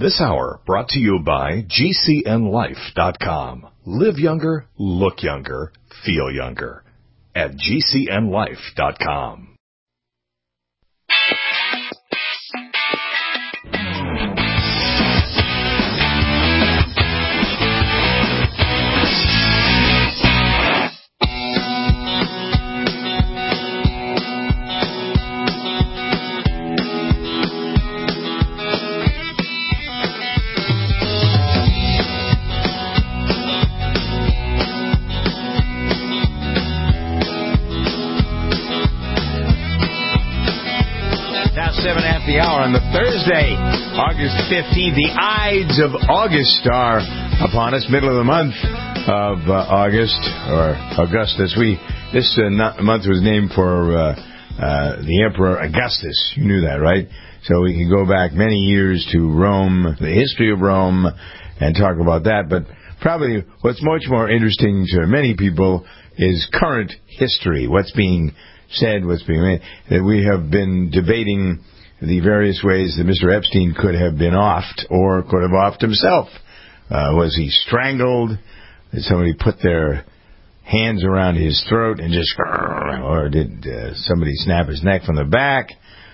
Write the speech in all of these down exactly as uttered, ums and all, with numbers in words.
This hour brought to you by G C N life dot com. Live younger, look younger, feel younger at G C N life dot com. Seven after the hour on the Thursday, August fifteenth. The Ides of August are upon us, middle of the month of uh, August, or Augustus. We This uh, month was named for uh, uh, the Emperor Augustus. You knew that, right? So we can go back many years to Rome, the history of Rome, and talk about that. But probably what's much more interesting to many people is current history, what's being said, what's being made. That we have been debating the various ways that Mister Epstein could have been offed or could have offed himself. Uh, was he strangled? Did somebody put their hands around his throat and just... Or did uh, somebody snap his neck from the back?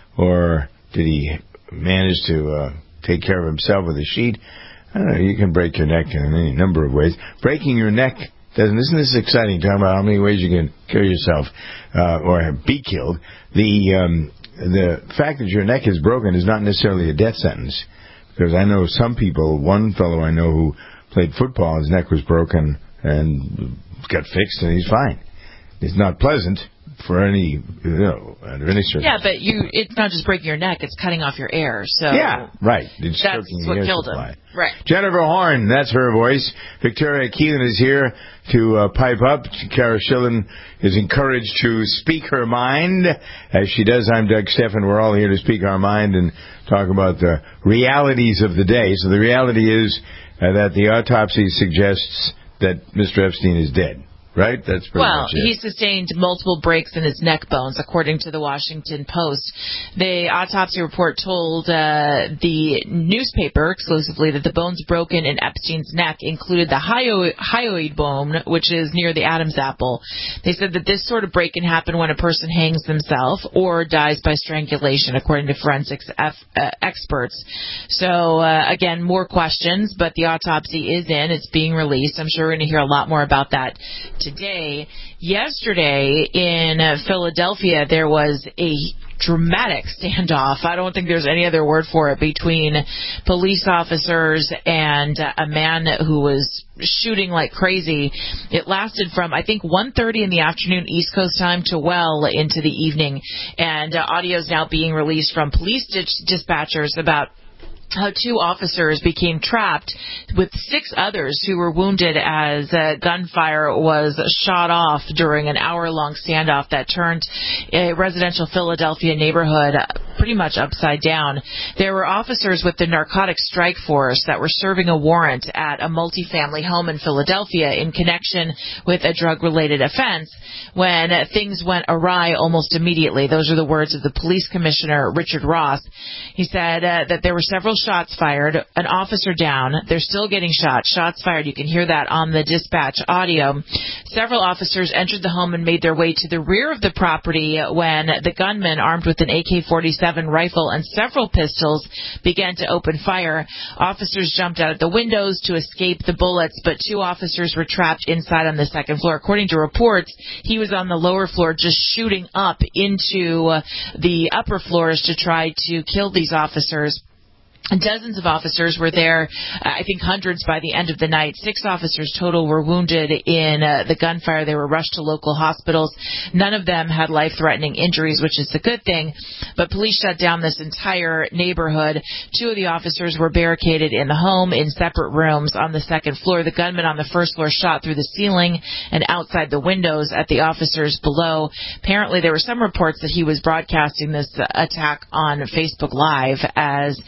Or did he manage to uh, take care of himself with a sheet? I don't know. You can break your neck in any number of ways. Breaking your neck... Doesn't, isn't this exciting, talking about how many ways you can kill yourself uh, or be killed? The um, the fact that your neck is broken is not necessarily a death sentence, because I know some people, one fellow I know who played football, his neck was broken and got fixed and he's fine. It's not pleasant for any, you know, under any circumstance. Yeah, but you, it's not just breaking your neck, it's cutting off your air, so... Yeah, right. It's that's what killed supply. him. Right. Jennifer Horn, that's her voice. Victoria Keelan is here to uh, pipe up. Kara Schillen is encouraged to speak her mind. As she does, I'm Doug Steffen. We're all here to speak our mind and talk about the realities of the day. So the reality is uh, that the autopsy suggests that Mister Epstein is dead. Right? That's pretty well, much it. he sustained multiple breaks in his neck bones, according to the Washington Post. The autopsy report told uh, the newspaper exclusively that the bones broken in Epstein's neck included the hyoid, hyoid bone, which is near the Adam's apple. They said that this sort of break can happen when a person hangs themselves or dies by strangulation, according to forensics F, uh, experts. So, uh, again, more questions, but the autopsy is in. It's being released. I'm sure we're going to hear a lot more about that today. Yesterday in uh, Philadelphia, there was a dramatic standoff. I don't think there's any other word for it, between police officers and uh, a man who was shooting like crazy. It lasted from, I think, one thirty in the afternoon East Coast time to well into the evening. And uh, audio is now being released from police dis- dispatchers about how two officers became trapped with six others who were wounded as uh, gunfire was shot off during an hour-long standoff that turned a residential Philadelphia neighborhood pretty much upside down. There were officers with the Narcotics Strike Force that were serving a warrant at a multifamily home in Philadelphia in connection with a drug-related offense when things went awry almost immediately. Those are the words of the police commissioner, Richard Ross. He said uh, that there were several shots fired, an officer down. They're still getting shot. Shots fired. You can hear that on the dispatch audio. Several officers entered the home and made their way to the rear of the property when the gunman, armed with an A K forty-seven rifle and several pistols, began to open fire. Officers jumped out of the windows to escape the bullets, but two officers were trapped inside on the second floor. According to reports, he was on the lower floor just shooting up into the upper floors to try to kill these officers. Dozens of officers were there, I think hundreds by the end of the night. Six officers total were wounded in uh, the gunfire. They were rushed to local hospitals. None of them had life-threatening injuries, which is the good thing. But police shut down this entire neighborhood. Two of the officers were barricaded in the home in separate rooms on the second floor. The gunman on the first floor shot through the ceiling and outside the windows at the officers below. Apparently, there were some reports that he was broadcasting this uh, attack on Facebook Live as he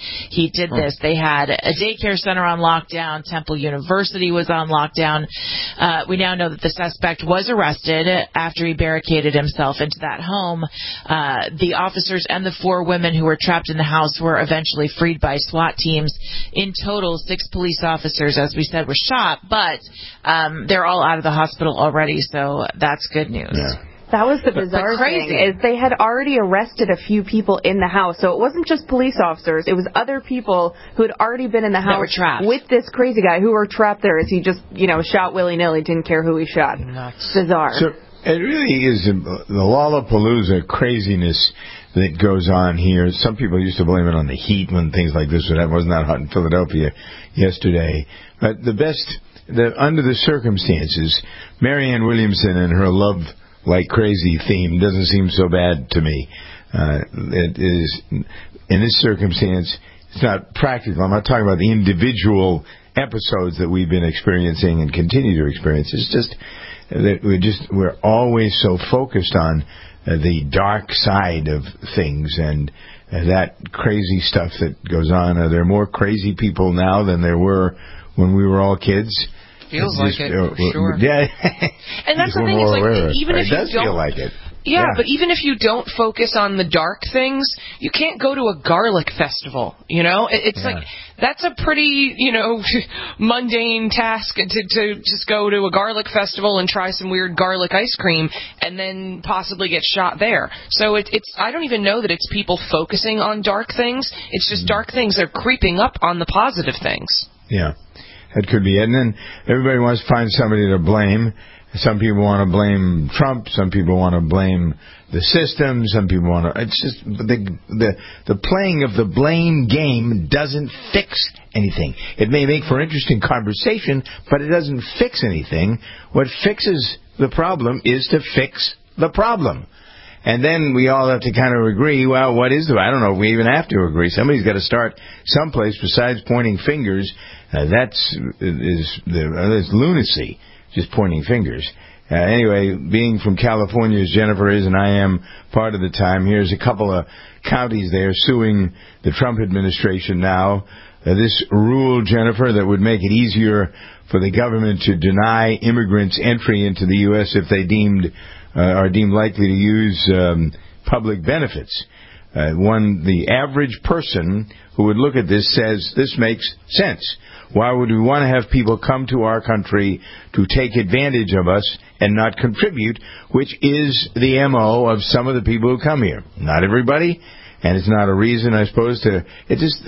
he did this. They had a daycare center on lockdown. Temple University was on lockdown. Uh, we now know that the suspect was arrested after he barricaded himself into that home. Uh, the officers and the four women who were trapped in the house were eventually freed by SWAT teams. In total, six police officers, as we said, were shot, but um, they're all out of the hospital already, so that's good news. Yeah. That was the bizarre thing, is they had already arrested a few people in the house. So it wasn't just police officers. It was other people who had already been in the house were trapped with this crazy guy who were trapped there as he just, you know, shot willy-nilly, didn't care who he shot. Nuts. Bizarre. So it really is the Lollapalooza craziness that goes on here. Some people used to blame it on the heat when things like this would happen. It wasn't that hot in Philadelphia yesterday. But the best, the, under the circumstances, Marianne Williamson and her love like crazy theme doesn't seem so bad to me. Uh, it is, in this circumstance, it's not practical. I'm not talking about the individual episodes that we've been experiencing and continue to experience. It's just that we're just, we're always so focused on uh, the dark side of things and uh, that crazy stuff that goes on. Are there more crazy people now than there were when we were all kids? Feels like it, for sure. Yeah. And that's the thing, it's like, even if you don't... It does feel like it. Yeah, yeah, but even if you don't focus on the dark things, you can't go to a garlic festival, you know? It's yeah. like, that's a pretty, you know, mundane task to, to just go to a garlic festival and try some weird garlic ice cream and then possibly get shot there. So it, it's, I don't even know that it's people focusing on dark things. It's just mm. dark things that are creeping up on the positive things. Yeah. That could be it. And then everybody wants to find somebody to blame. Some people want to blame Trump. Some people want to blame the system. Some people want to... It's just the the the playing of the blame game doesn't fix anything. It may make for interesting conversation, but it doesn't fix anything. What fixes the problem is to fix the problem. And then we all have to kind of agree, well, what is the... I don't know if we even have to agree. Somebody's got to start someplace besides pointing fingers. Uh, that's is the uh, that's lunacy, just pointing fingers. Uh, anyway, being from California as Jennifer is and I am part of the time, here's a couple of counties there suing the Trump administration now. Uh, this rule, Jennifer, that would make it easier for the government to deny immigrants entry into the U S if they deemed uh, are deemed likely to use um, public benefits. Uh, one, the average person who would look at this says this makes sense. Why would we want to have people come to our country to take advantage of us and not contribute, which is the M O of some of the people who come here? Not everybody, and it's not a reason, I suppose, to... It just...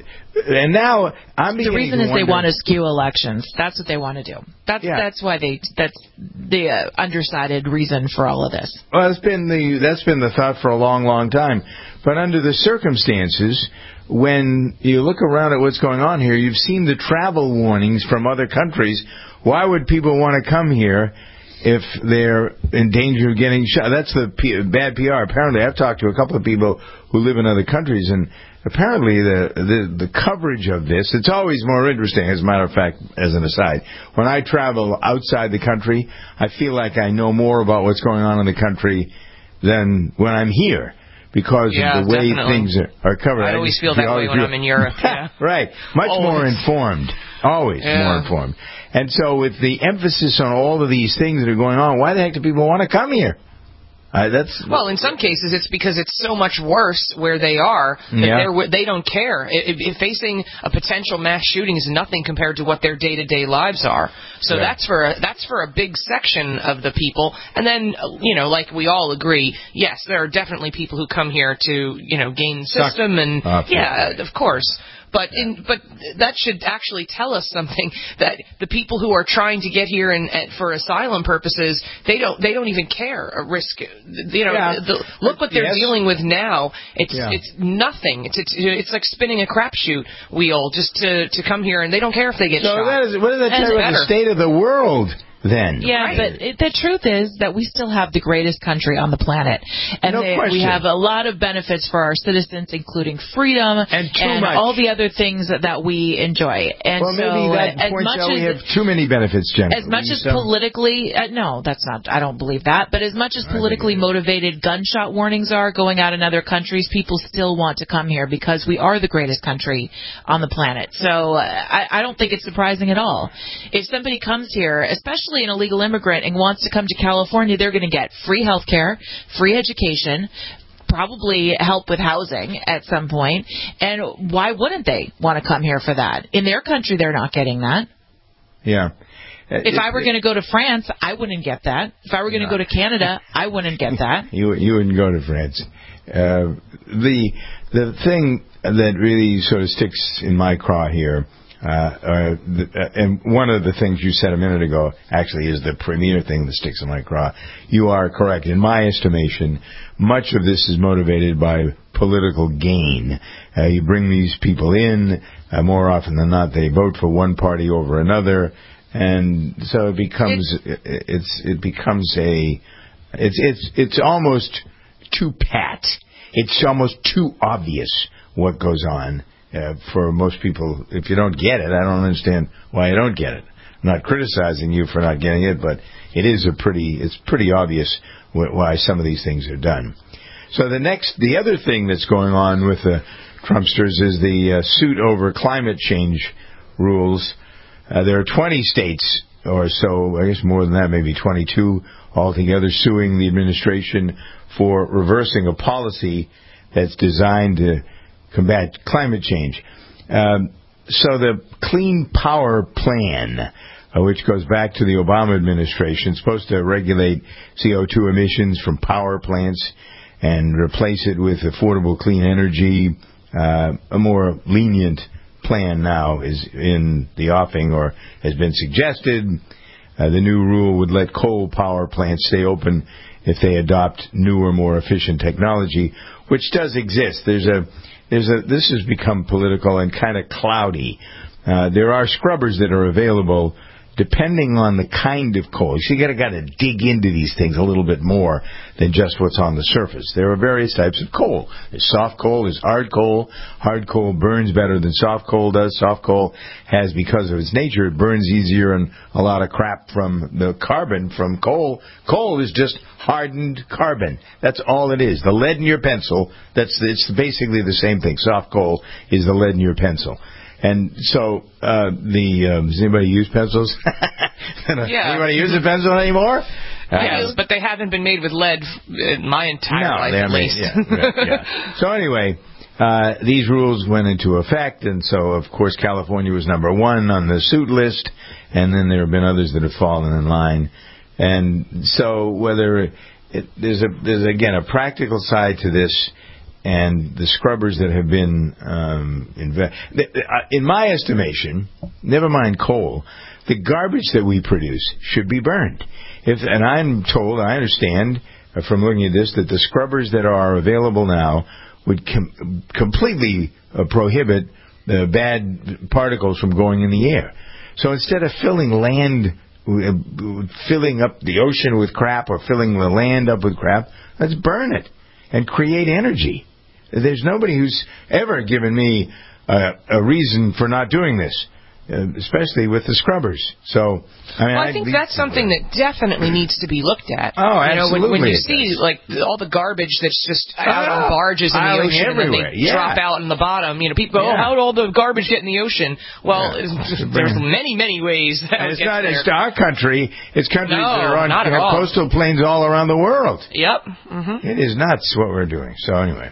And now I'm the reason is wonder, they want to skew elections. That's what they want to do. That's yeah. that's why they that's the uh, undecided reason for all of this. Well, that's been the that's been the thought for a long, long time. But under the circumstances, when you look around at what's going on here, you've seen the travel warnings from other countries. Why would people want to come here if they're in danger of getting shot? That's the P- bad P R. Apparently, I've talked to a couple of people who live in other countries, and apparently the, the the coverage of this, it's always more interesting, as a matter of fact, as an aside. When I travel outside the country, I feel like I know more about what's going on in the country than when I'm here, because yeah, of the way definitely. things are, are covered. I always feel that way when feel, I'm in Europe. Yeah. Right. Much always. more informed. Always yeah. more informed. And so with the emphasis on all of these things that are going on, why the heck do people want to come here? Uh, that's well, in some cases, it's because it's so much worse where they are that yeah. they're, they don't care. If, if facing a potential mass shooting is nothing compared to what their day-to-day lives are. So yeah. that's for a, that's for a big section of the people. And then, you know, like we all agree, yes, there are definitely people who come here to, you know, gain the system, and uh, yeah, of course. But in, but that should actually tell us something, that the people who are trying to get here and, and for asylum purposes, they don't they don't even care a risk. You know, yeah. the, look what they're yes. dealing with now. It's yeah. it's nothing. It's, it's it's like spinning a crapshoot wheel just to, to come here, and they don't care if they get so shot. That is, what does that tell you about the state of the world? then. Yeah, right. but it, the truth is that we still have the greatest country on the planet. And no they, we have a lot of benefits for our citizens, including freedom and, too and much. all the other things that, that we enjoy. And well, so, maybe that as points much out as, we have too many benefits, Jennifer. As much as so? politically, uh, no, that's not, I don't believe that, but as much as politically motivated gunshot warnings are going out in other countries, people still want to come here because we are the greatest country on the planet. So uh, I, I don't think it's surprising at all. If somebody comes here, especially an illegal immigrant, and wants to come to California, they're going to get free health care, free education, probably help with housing at some point. And why wouldn't they want to come here for that? In their country, they're not getting that. Yeah. If I were going to go to France, I wouldn't get that. If I were going to no. go to Canada, I wouldn't get that. You you wouldn't go to France. Uh, the the thing that really sort of sticks in my craw here, uh, uh, the, uh, and one of the things you said a minute ago actually is the premier thing that sticks in my craw. You are correct. In my estimation, much of this is motivated by political gain. Uh, you bring these people in, uh, more often than not, they vote for one party over another. And so it becomes it's, it's it becomes a it's it's it's almost too pat. It's almost too obvious what goes on uh, for most people. If you don't get it, I don't understand why you don't get it. I'm not criticizing you for not getting it, but it is a pretty it's pretty obvious wh- why some of these things are done. So the next the other thing that's going on with the Trumpsters is the uh, suit over climate change rules. Uh, there are twenty states or so, I guess more than that, maybe twenty-two altogether, suing the administration for reversing a policy that's designed to combat climate change. Um, so the Clean Power Plan, uh, which goes back to the Obama administration, is supposed to regulate C O two emissions from power plants and replace it with affordable clean energy, uh, a more lenient plan now is in the offing or has been suggested. Uh, the new rule would let coal power plants stay open if they adopt newer, more efficient technology, which does exist. There's a, there's a. This has become political and kind of cloudy. Uh, there are scrubbers that are available depending on the kind of coal. So you got to got to dig into these things a little bit more than just what's on the surface. There are various types of coal. There's soft coal, there's hard coal. Hard coal burns better than soft coal does. Soft coal has, because of its nature, it burns easier, and a lot of crap from the carbon from coal. Coal is just hardened carbon. That's all it is. The lead in your pencil, that's it's basically the same thing. Soft coal is the lead in your pencil. And so, uh, the, um, does anybody use pencils? Yeah. Anybody use a pencil anymore? Uh, yes, but they haven't been made with lead my entire no, life, at least. Made, yeah, yeah, yeah. So anyway, uh, these rules went into effect, and so, of course, California was number one on the suit list, and then there have been others that have fallen in line. And so whether it, there's, a, there's, again, a practical side to this, and the scrubbers that have been, um, inve- in my estimation, never mind coal, the garbage that we produce should be burned. If, and I'm told, I understand from looking at this, that the scrubbers that are available now would com- completely uh, prohibit the bad particles from going in the air. So instead of filling land, uh, filling up the ocean with crap or filling the land up with crap, let's burn it and create energy. There's nobody who's ever given me a, a reason for not doing this, uh, especially with the scrubbers. So, I mean, well, I think that's something that definitely needs to be looked at. Oh, you know, absolutely. when, when you see does. like all the garbage that's just out oh, on barges in the ocean, and then they yeah. drop out in the bottom. You know, people go, yeah. "Oh, how did all the garbage get in the ocean?" Well, yeah. there's many, many ways. That and it's it not there. just our country; it's countries no, that are on not at uh, all. coastal plains all around the world. Yep. Mm-hmm. It is nuts what we're doing. So anyway.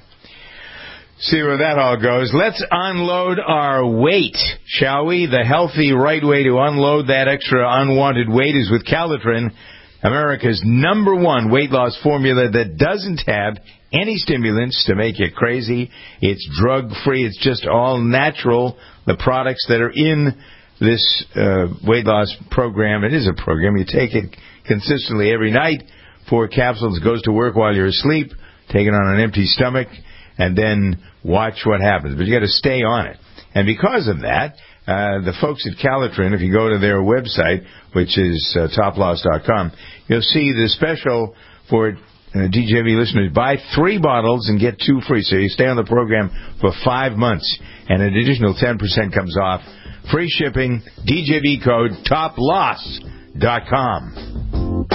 See where that all goes. Let's unload our weight, shall we? The healthy, right way to unload that extra unwanted weight is with Calitrin, America's number one weight loss formula that doesn't have any stimulants to make you crazy. It's drug-free. It's just all natural. The products that are in this uh, weight loss program, it is a program. You take it consistently every night. Four capsules, goes to work while you're asleep. Take it on an empty stomach. And then watch what happens. But you got to stay on it. And because of that, uh, the folks at Calitrin, if you go to their website, which is uh, top loss dot com, you'll see the special for uh, D J V listeners. Buy three bottles and get two free. So you stay on the program for five months, and an additional ten percent comes off. Free shipping, D J V code top loss dot com.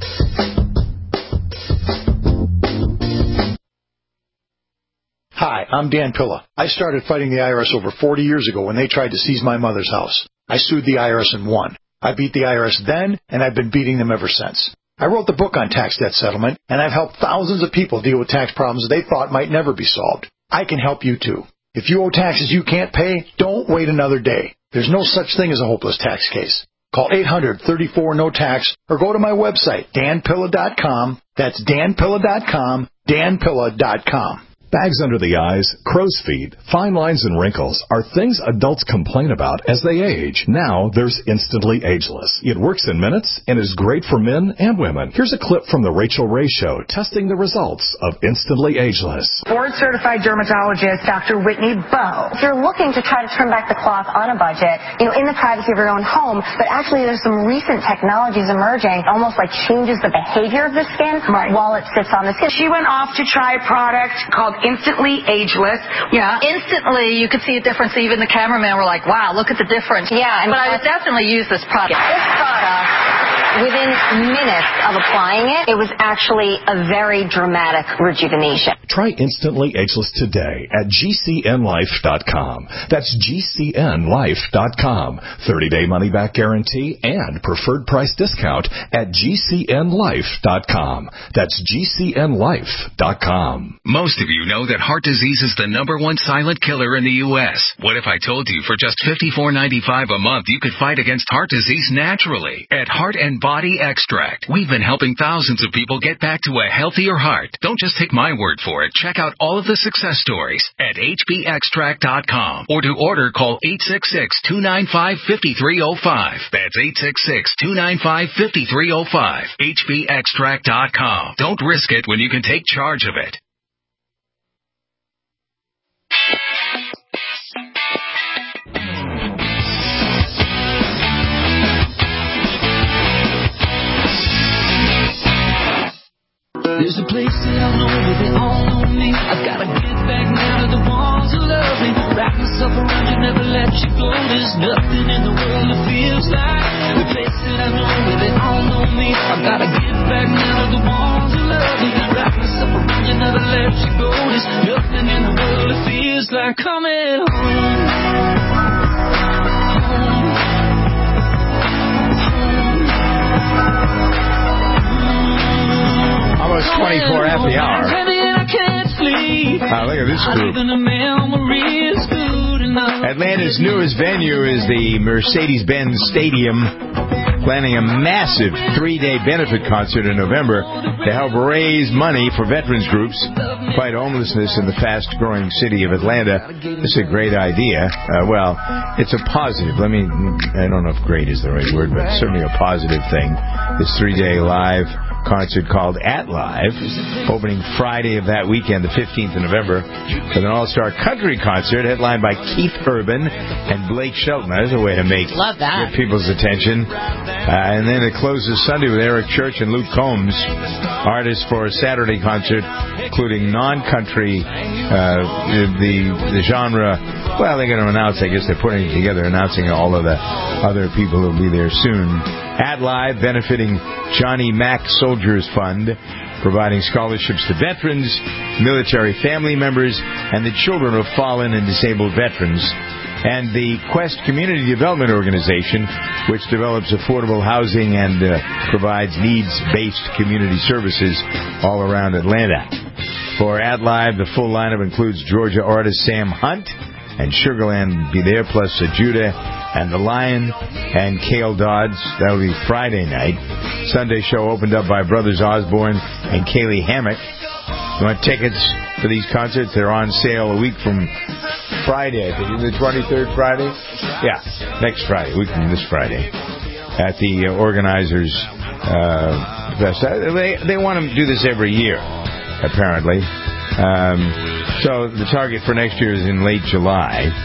Hi, I'm Dan Pilla. I started fighting the I R S over forty years ago when they tried to seize my mother's house. I sued the I R S and won. I beat the I R S then, and I've been beating them ever since. I wrote the book on tax debt settlement, and I've helped thousands of people deal with tax problems they thought might never be solved. I can help you too. If you owe taxes you can't pay, don't wait another day. There's no such thing as a hopeless tax case. Call eight hundred, thirty-four, N O T A X or go to my website, dan pilla dot com. That's dan pilla dot com, dan pilla dot com. Bags under the eyes, crow's feet, fine lines, and wrinkles are things adults complain about as they age. Now there's Instantly Ageless. It works in minutes and is great for men and women. Here's a clip from the Rachel Ray Show testing the results of Instantly Ageless. Board-certified dermatologist Doctor Whitney Bowe. If you're looking to try to turn back the clock on a budget, you know, in the privacy of your own home, but actually there's some recent technologies emerging, almost like changes the behavior of the skin right. while it sits on the skin. She went off to try a product called Instantly Ageless. Yeah. Instantly, you could see a difference. Even the cameraman were like, wow, look at the difference. Yeah. And but I would definitely use this product. This product, within minutes of applying it, it was actually a very dramatic rejuvenation. Try Instantly Ageless today at G C N life dot com. That's G C N life dot com. thirty-day money-back guarantee and preferred price discount at G C N life dot com. That's G C N life dot com. Most of you know that heart disease is the number one silent killer in the U S What if I told you for just fifty-four ninety-five a month you could fight against heart disease naturally at Heart and Body Extract? We've been helping thousands of people get back to a healthier heart. Don't just take my word for it. Check out all of the success stories at H B extract dot com. Or to order, call eight six six, two nine five, five three zero five. That's eight six six, two nine five, five three zero five. H B extract dot com. Don't risk it when you can take charge of it. There's a place that I know where they all know me. I've gotta get back now to the ones who love me. Wrap myself around you, never let you go. There's nothing in the world that feels like the place that I know where they all know me. I've gotta get back now to the ones who love me. Wrap myself around you, never let you go. There's nothing in the world that feels like coming home. Almost twenty-four after the hour. Ah, look at this group. Atlanta's newest venue is the Mercedes-Benz Stadium, planning a massive three-day benefit concert in November to help raise money for veterans groups fight homelessness in the fast-growing city of Atlanta. This is a great idea. Uh, well, it's a positive. Let me, I don't know if great is the right word, but certainly a positive thing. This three-day live concert called At Live, opening Friday of that weekend, the fifteenth of November, with an all-star country concert headlined by Keith Urban and Blake Shelton. That's a way to make Love that. get people's attention. Uh, and then it closes Sunday with Eric Church and Luke Combs, artists for a Saturday concert, including non-country, uh, the the genre. Well, they're going to announce, I guess they're putting it together, announcing all of the other people who will be there soon. At Live, benefiting Johnny Mack Soldiers Fund, providing scholarships to veterans, military family members, and the children of fallen and disabled veterans. And the Quest Community Development Organization, which develops affordable housing and uh, provides needs-based community services all around Atlanta. For At Live, the full lineup includes Georgia artist Sam Hunt, and Sugarland will be there, plus uh, Judah and the Lion and Cale Dodds. That will be Friday night. Sunday show opened up by Brothers Osborne and Kaylee Hammock. You want tickets for these concerts? They're on sale a week from Friday, I think. The twenty-third Friday? Yeah, next Friday, a week from this Friday, at the uh, organizers' uh, fest. They, they want to do this every year, apparently. Um, so the target for next year is in late July.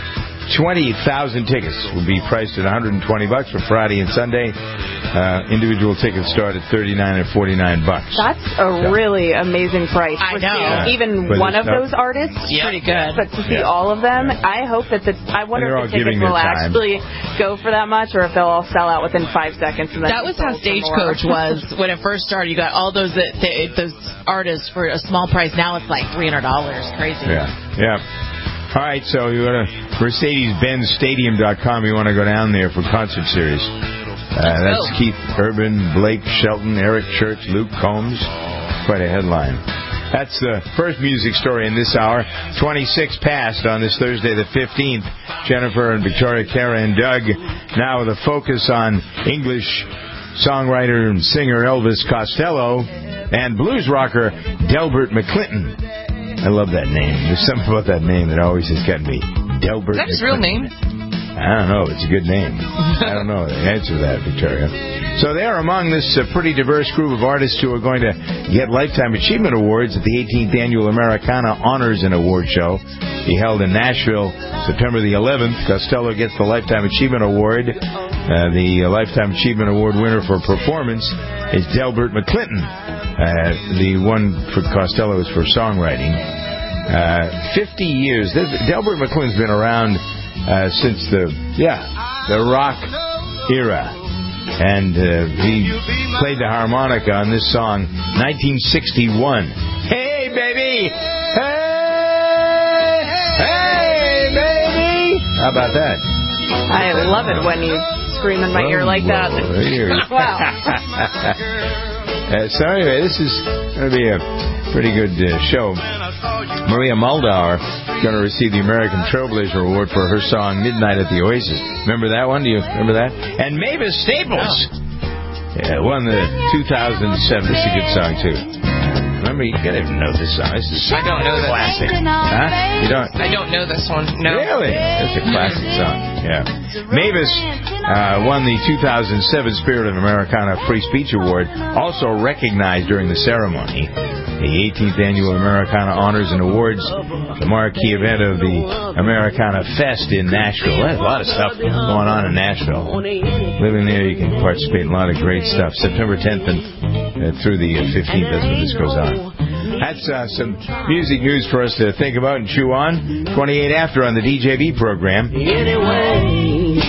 twenty thousand tickets will be priced at one hundred twenty bucks for Friday and Sunday. Uh, individual tickets start at thirty-nine and forty-nine bucks. That's a so. really amazing price. I for know. Yeah. Even but one of no, those artists. Yeah. Pretty good. But to see yeah. all of them, yeah. I hope that the, I wonder if the tickets will actually go for that much or if they'll all sell out within five seconds. And then that was how Stagecoach was when it first started. You got all those that, they, those artists for a small price. Now it's like three hundred dollars. Crazy. Yeah. Yeah. All right, so you go to Mercedes Benz Stadium dot com. You want to go down there for concert series. Uh, that's go. Keith Urban, Blake Shelton, Eric Church, Luke Combs. Quite a headline. That's the first music story in this hour. twenty-six past on this Thursday the fifteenth. Jennifer and Victoria, Kara and Doug. Now with a focus on English songwriter and singer Elvis Costello and blues rocker Delbert McClinton. I love that name. There's something about that name that always has gotten me. Delbert. Is that his real name? I don't know. It's a good name. I don't know the answer to that, Victoria. So they're among this uh, pretty diverse group of artists who are going to get Lifetime Achievement Awards at the eighteenth Annual Americana Honors and Award Show. Be held in Nashville September the eleventh. Costello gets the Lifetime Achievement Award. Uh, the uh, Lifetime Achievement Award winner for performance is Delbert McClinton. Uh, the one for Costello is for songwriting. Uh, fifty years. This, Delbert McClinton's been around uh, since the, yeah, the rock era. And uh, he played the harmonica on this song, nineteen sixty-one. Hey, baby! Hey! Hey, baby! How about that? I love it when you scream in my ear like that. Wow. Uh, so anyway, this is going to be a pretty good uh, show. Maria Muldaur is going to receive the American Trailblazer Award for her song Midnight at the Oasis. Remember that one? Do you remember that? And Mavis Staples yeah, won the two thousand seven. This is a good song, too. Remember, you gotta know this song. This is I don't know that. Classic. Huh? You don't? I don't know this one. No. Really? It's a classic song. Yeah. Mavis uh, won the two thousand seven Spirit of Americana Free Speech Award, also recognized during the ceremony. The eighteenth Annual Americana Honors and Awards, the marquee event of the Americana Fest in Nashville. There's a lot of stuff going on in Nashville. Living there, you can participate in a lot of great stuff. September tenth and uh, through the fifteenth, that's when this goes on. That's uh, some music news for us to think about and chew on. twenty-eight after on the D J B program. Anyway,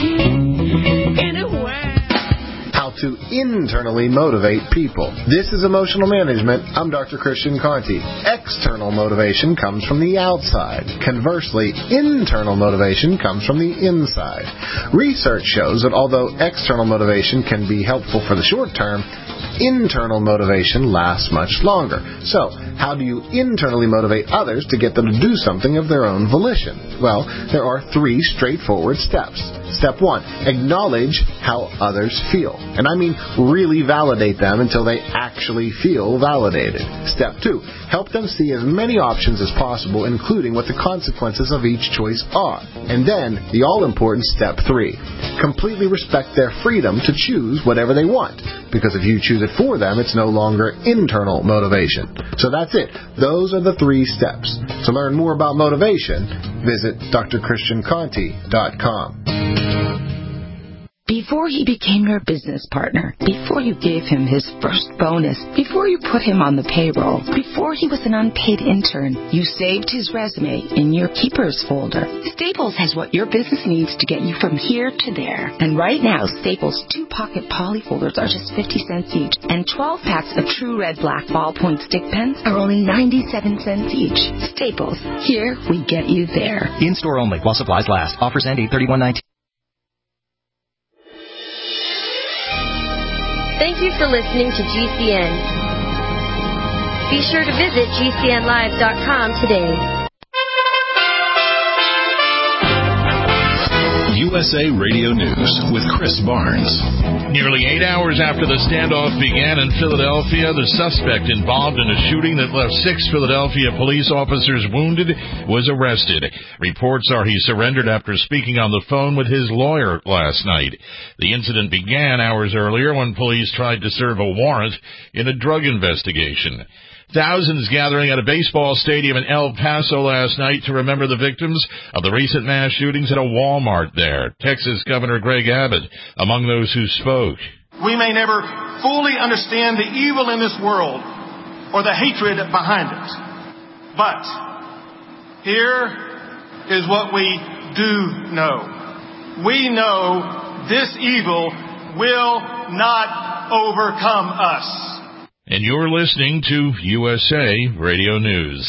anyway. How to internally motivate people. This is Emotional Management. I'm Doctor Christian Conti. External motivation comes from the outside. Conversely, internal motivation comes from the inside. Research shows that although external motivation can be helpful for the short term, internal motivation lasts much longer. So, how do you internally motivate others to get them to do something of their own volition? Well, there are three straightforward steps. Step one, acknowledge how others feel. And I mean really validate them until they actually feel validated. Step two, help them see as many options as possible, including what the consequences of each choice are. And then, the all-important step three, completely respect their freedom to choose whatever they want. Because if you choose it for them, it's no longer internal motivation. So that's it. Those are the three steps. To learn more about motivation, visit D R Christian Conti dot com. Before he became your business partner, before you gave him his first bonus, before you put him on the payroll, before he was an unpaid intern, you saved his resume in your Keepers folder. Staples has what your business needs to get you from here to there. And right now, Staples two-pocket poly folders are just fifty cents each, and twelve packs of True Red Black ballpoint stick pens are only ninety-seven cents each. Staples, here we get you there. In-store only while supplies last. Offers end eight thirty-one nineteen. Thank you for listening to G C N. Be sure to visit G C N live dot com today. U S A Radio News with Chris Barnes. Nearly eight hours after the standoff began in Philadelphia, the suspect involved in a shooting that left six Philadelphia police officers wounded was arrested. Reports are he surrendered after speaking on the phone with his lawyer last night. The incident began hours earlier when police tried to serve a warrant in a drug investigation. Thousands gathering at a baseball stadium in El Paso last night to remember the victims of the recent mass shootings at a Walmart there. Texas Governor Greg Abbott among those who spoke. We may never fully understand the evil in this world or the hatred behind it. But here is what we do know. We know this evil will not overcome us. And you're listening to U S A Radio News.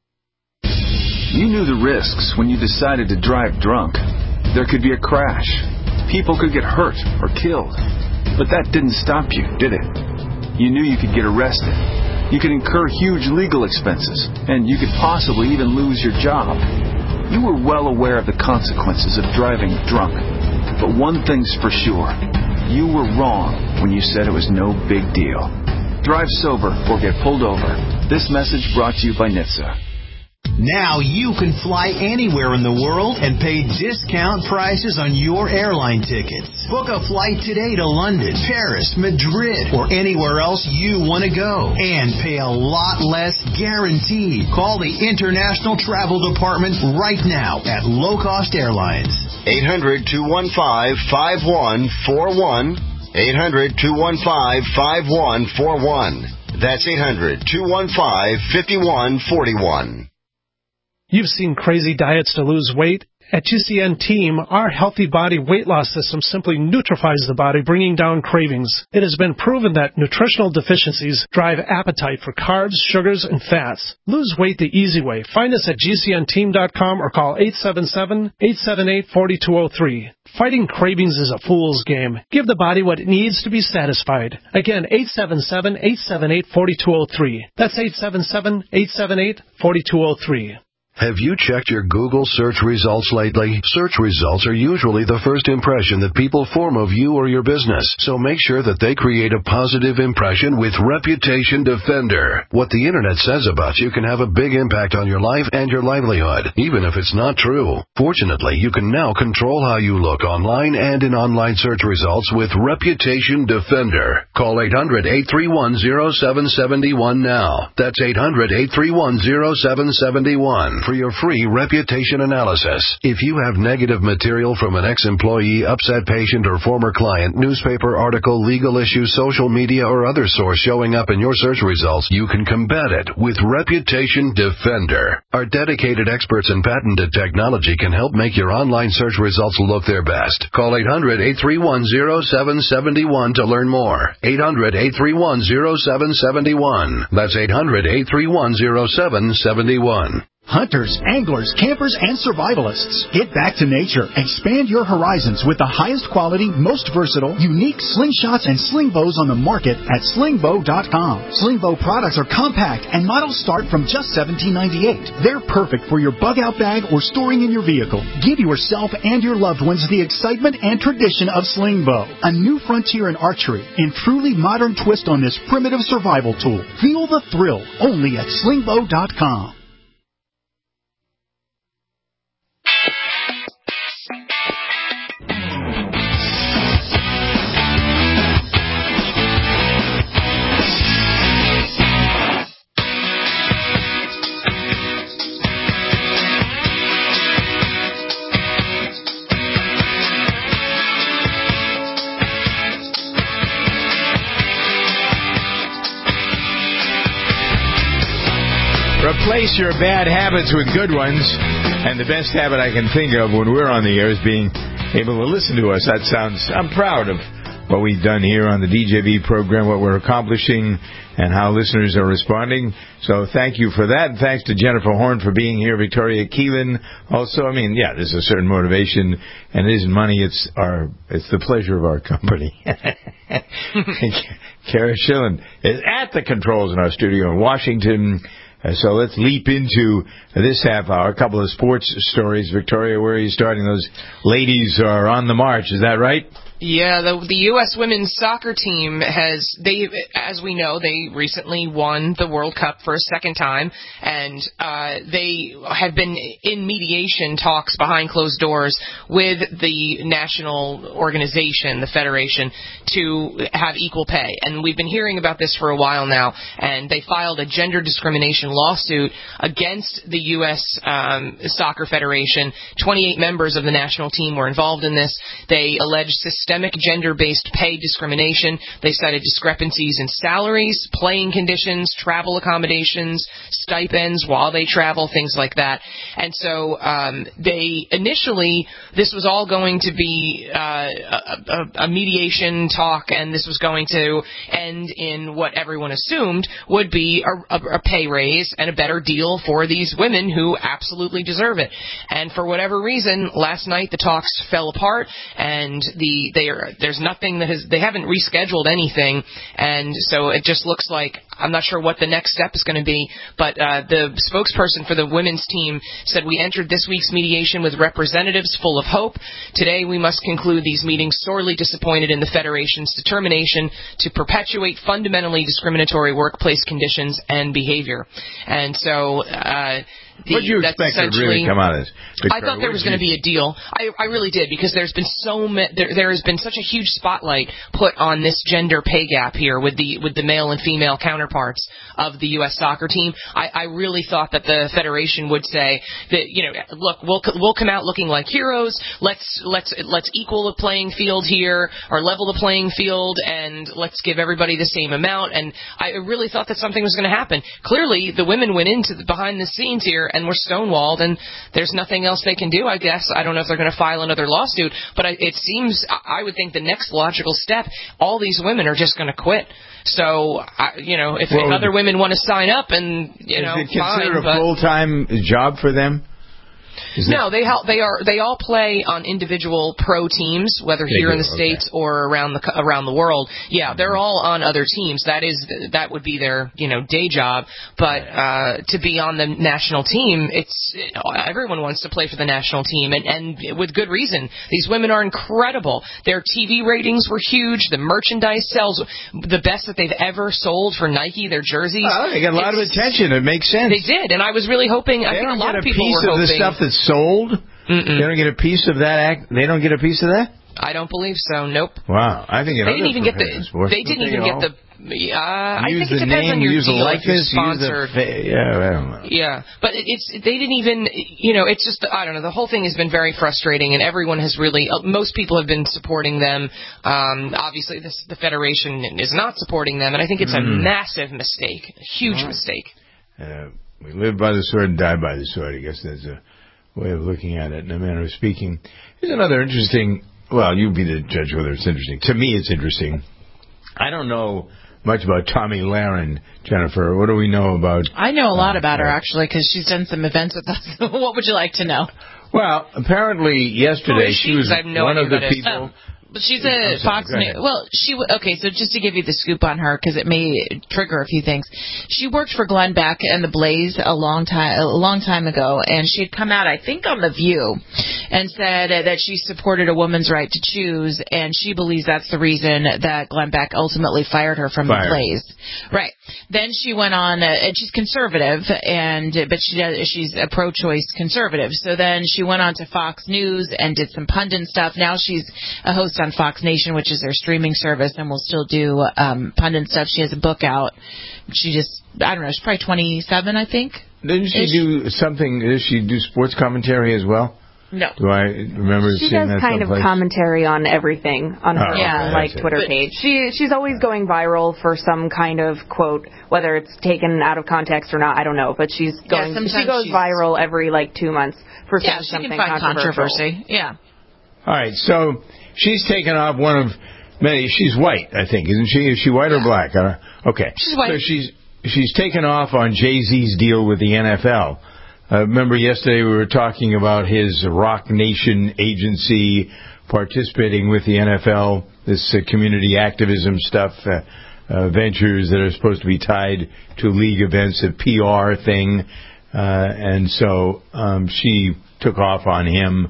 You knew the risks when you decided to drive drunk. There could be a crash. People could get hurt or killed. But that didn't stop you, did it? You knew you could get arrested. You could incur huge legal expenses. And you could possibly even lose your job. You were well aware of the consequences of driving drunk. But one thing's for sure. You were wrong when you said it was no big deal. Drive sober or get pulled over. This message brought to you by N H T S A. Now you can fly anywhere in the world and pay discount prices on your airline tickets. Book a flight today to London, Paris, Madrid, or anywhere else you want to go. And pay a lot less guaranteed. Call the International Travel Department right now at Low Cost Airlines. eight hundred, two one five, five one four one. eight hundred, two one five, five one four one. That's eight hundred, two one five, five one four one. You've seen crazy diets to lose weight. At G C N Team, our Healthy Body weight loss system simply neutralizes the body, bringing down cravings. It has been proven that nutritional deficiencies drive appetite for carbs, sugars, and fats. Lose weight the easy way. Find us at G C N team dot com or call eight seven seven, eight seven eight, four two zero three. Fighting cravings is a fool's game. Give the body what it needs to be satisfied. Again, eight seven seven, eight seven eight, four two zero three. That's eight seven seven, eight seven eight, four two zero three. Have you checked your Google search results lately? Search results are usually the first impression that people form of you or your business, so make sure that they create a positive impression with Reputation Defender. What the internet says about you can have a big impact on your life and your livelihood, even if it's not true. Fortunately, you can now control how you look online and in online search results with Reputation Defender. Call eight hundred, eight three one, zero seven seven one now. That's eight hundred, eight three one, zero seven seven one. For your free reputation analysis. If you have negative material from an ex-employee, upset patient, or former client, newspaper article, legal issue, social media, or other source showing up in your search results, you can combat it with Reputation Defender. Our dedicated experts in patented technology can help make your online search results look their best. Call eight hundred, eight three one, zero seven seven one to learn more. eight hundred, eight three one, zero seven seven one. That's eight hundred, eight three one, zero seven seven one. Hunters, anglers, campers, and survivalists. Get back to nature. Expand your horizons with the highest quality, most versatile, unique slingshots and sling bows on the market at sling bow dot com. Sling bow products are compact and models start from just seventeen ninety-eight. They're perfect for your bug-out bag or storing in your vehicle. Give yourself and your loved ones the excitement and tradition of sling bow. A new frontier in archery and truly modern twist on this primitive survival tool. Feel the thrill only at sling bow dot com. Replace your bad habits with good ones. And the best habit I can think of when we're on the air is being able to listen to us. That sounds, I'm proud of what we've done here on the D J V program, what we're accomplishing, and how listeners are responding. So thank you for that. And thanks to Jennifer Horn for being here, Victoria Keelan also. I mean, yeah, there's a certain motivation, and it isn't money. It's our, it's the pleasure of our company. Kara Schillen is at the controls in our studio in Washington. Uh, so let's leap into this half hour. A couple of sports stories. Victoria, where are you starting? Those ladies are on the march. Is that right? Yeah, the, the U S women's soccer team has, they, as we know, they recently won the World Cup for a second time, and uh, they have been in mediation talks behind closed doors with the national organization, the federation, to have equal pay. And we've been hearing about this for a while now, and they filed a gender discrimination lawsuit against the U S um, Soccer Federation. twenty-eight members of the national team were involved in this. They alleged systemic gender-based pay discrimination. They cited discrepancies in salaries, playing conditions, travel accommodations, stipends while they travel, things like that. And so um, they initially, this was all going to be uh, a, a, a mediation talk, and this was going to end in what everyone assumed would be a, a, a pay raise and a better deal for these women who absolutely deserve it. And for whatever reason, last night the talks fell apart, and the they are, there's nothing that has, they haven't rescheduled anything, and so it just looks like, I'm not sure what the next step is going to be, but uh, the spokesperson for the women's team said, "We entered this week's mediation with representatives full of hope. Today we must conclude these meetings sorely disappointed in the Federation's determination to perpetuate fundamentally discriminatory workplace conditions and behavior." And so uh, the, what did you expect would really come out of this? I thought there was going to be a deal. I, I really did, because there's been so ma- there, there has been such a huge spotlight put on this gender pay gap here with the with the male and female counterparts of the U S soccer team. I, I really thought that the Federation would say that, you know, look, we'll we'll come out looking like heroes. Let's let's let's equal the playing field here, or level the playing field, and let's give everybody the same amount. And I really thought that something was going to happen. Clearly, the women went into the behind the scenes here and were stonewalled, and there's nothing else they can do, I guess. I don't know if they're going to file another lawsuit, but I, it seems, I would think the next logical step, all these women are just going to quit. So, I, you know, if, well, if other women want to sign up, and, you know, is it considered fine, a full-time job for them? Is no, they help, they are they all play on individual pro teams, whether they here do, in the okay. States or around the around the world. Yeah, they're all on other teams. That is that would be their, you know, day job. But uh, to be on the national team, it's everyone wants to play for the national team, and, and with good reason. These women are incredible. Their T V ratings were huge. The merchandise sells the best that they've ever sold for Nike. Their jerseys. Oh, they got a lot it's, of attention. It makes sense. They did, and I was really hoping. They I think don't a lot get of a people piece were of hoping. The stuff that's sold. Mm-mm. They don't get a piece of that. Act. They don't get a piece of that. I don't believe so. Nope. Wow. I think they didn't even get the. Sports, they didn't even get the. Uh, I think it depends name, on your use deal. The likeness, sponsored. The, yeah, I don't know. Yeah, but it's they didn't even. You know, it's just I don't know. The whole thing has been very frustrating, and everyone has really. Uh, most people have been supporting them. Um, obviously, this, the Federation is not supporting them, and I think it's mm-hmm. a massive mistake, a huge right. mistake. Uh, we live by the sword and die by the sword. I guess that's a way of looking at it in a manner of speaking. Here's another interesting, well, you be the judge whether it's interesting. To me, it's interesting. I don't know much about Tomi Lahren, Jennifer. What do we know about? I know a lot uh, about her, actually, because she's done some events with us. What would you like to know? Well, apparently yesterday she? she was I have no one idea of the people... Oh. But she's a Fox News. Well, she okay. So just to give you the scoop on her, because it may trigger a few things. She worked for Glenn Beck and the Blaze a long time, a long time ago, and she had come out, I think, on The View, and said that she supported a woman's right to choose, and she believes that's the reason that Glenn Beck ultimately fired her from Fired. the Blaze. Right. Then she went on, uh, and she's conservative, and but she does, she's a pro-choice conservative. So then she went on to Fox News and did some pundit stuff. Now she's a host on Fox Nation, which is their streaming service, and will still do um, pundit stuff. She has a book out. She just, I don't know, she's probably twenty-seven, I think. Didn't she Ish. do something, did she do sports commentary as well? No. Do I remember she seeing does that kind someplace? of commentary on everything on her oh, yeah, okay, like Twitter it. page. She she's always going viral for some kind of quote, whether it's taken out of context or not, I don't know. But she's going. Yeah, she goes she's, viral every like two months for yeah, something she can find controversy. Yeah. All right, so she's taken off one of many. She's white, I think, isn't she? Is she white yeah. or black? I don't, okay. She's white. So she's she's taken off on Jay-Z's deal with the N F L. Uh, remember yesterday we were talking about his Rock Nation agency participating with the N F L, this uh, community activism stuff, uh, uh, ventures that are supposed to be tied to league events, a P R thing. Uh, and so um, she took off on him.